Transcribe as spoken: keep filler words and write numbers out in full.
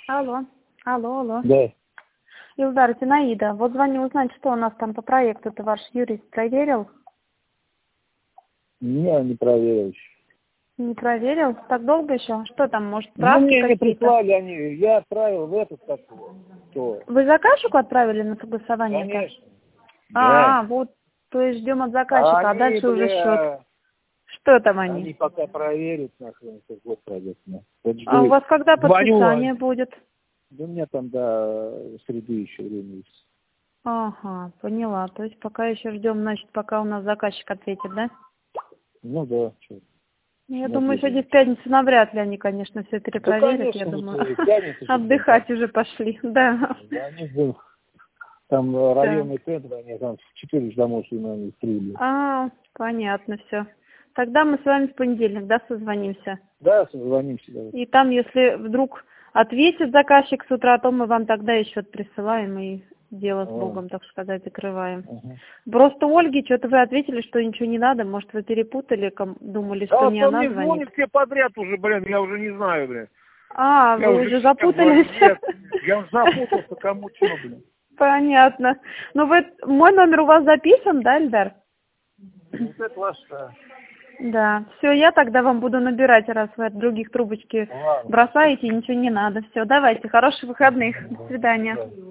Алло, алло, алло. Да. Илдар, Зинаида, вот звоню узнать, что у нас там по проекту. Это ваш юрист проверил? Не, не проверил еще. Не проверил? Так долго еще? Что там, может, Ну, справки мне не какие-то? прислали они. Я отправил в этот, как что. Вы заказчику отправили на согласование? Конечно. А, Да. вот, то есть ждем от заказчика, а, они, дальше уже бля, счет. Что там они? Они пока проверят, нахрен, как год пройдет. Ну. Вот А у жду. вас когда Звоню, подписание будет? да у меня там до среды еще время есть. Ага, поняла. То есть пока еще ждем, значит, пока у нас заказчик ответит, да? Ну да, что. Ну, я Ну, думаю, ответили. сегодня в пятницу навряд ли они, конечно, все Да, перепроверят. конечно, Я вот, думаю, э, пятница же, блин, отдыхать уже пошли. Да. да, они же, там э, районный центр, они там в четыре же домой шли, наверное, три. А, понятно все. Тогда мы с вами в понедельник, да, созвонимся. Да, созвонимся, давай. И там, если вдруг ответит заказчик с утра, то мы вам тогда и счет присылаем и дело с А. Богом, так сказать, закрываем. Ага. Просто Ольге что-то вы ответили, что ничего не надо. Может, вы перепутали, ком- думали, что Да, не он она мне звонит. звонит все подряд уже, блин, я уже не знаю, блин. А, Я вы уже уже всем говорю, запутались? нет, я уже запутался, кому что, блин. Понятно. Ну, вы, мой номер у вас записан, да, Эльдар? Вот это ваш, да. Да. Все, я тогда вам буду набирать, раз вы от других трубочки Ладно. бросаете, ничего не надо. Все, давайте, хороших выходных. До Да. свидания. Да.